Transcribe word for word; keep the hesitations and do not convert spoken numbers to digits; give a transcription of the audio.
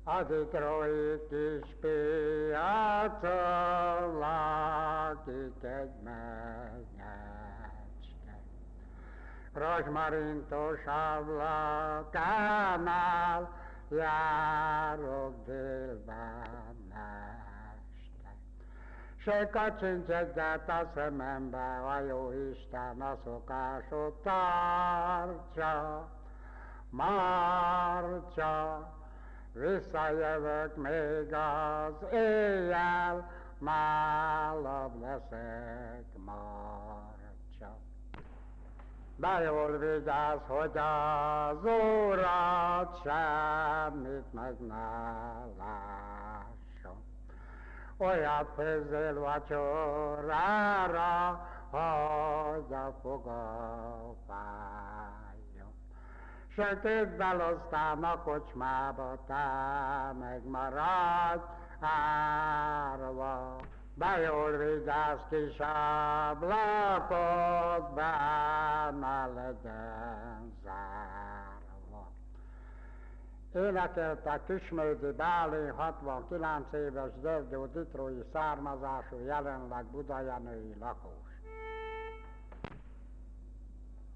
A Detroit kis piacon lakik egy menyecske. Rozsmarintos ablakánál járok délben este. Se kacsincs egyet a szemembe, a jóisten a szokásot tartsa. Marcsa, visszajövök még az éjjel, málabb leszek marcsa. De jól vigyázz, hogy az urat semmit meg ne lásson. Olyat főzzél vacsorára, hogy a foga fájjon. Sötétben aztán a kocsmába, te megmaradj árva. De jól vigyázz, kis ablakod, be ne legyen zárva. Énekelte Kismédi Bálint, hatvankilenc éves, Gyergyó ditrói származású, jelenleg budajenői lakós.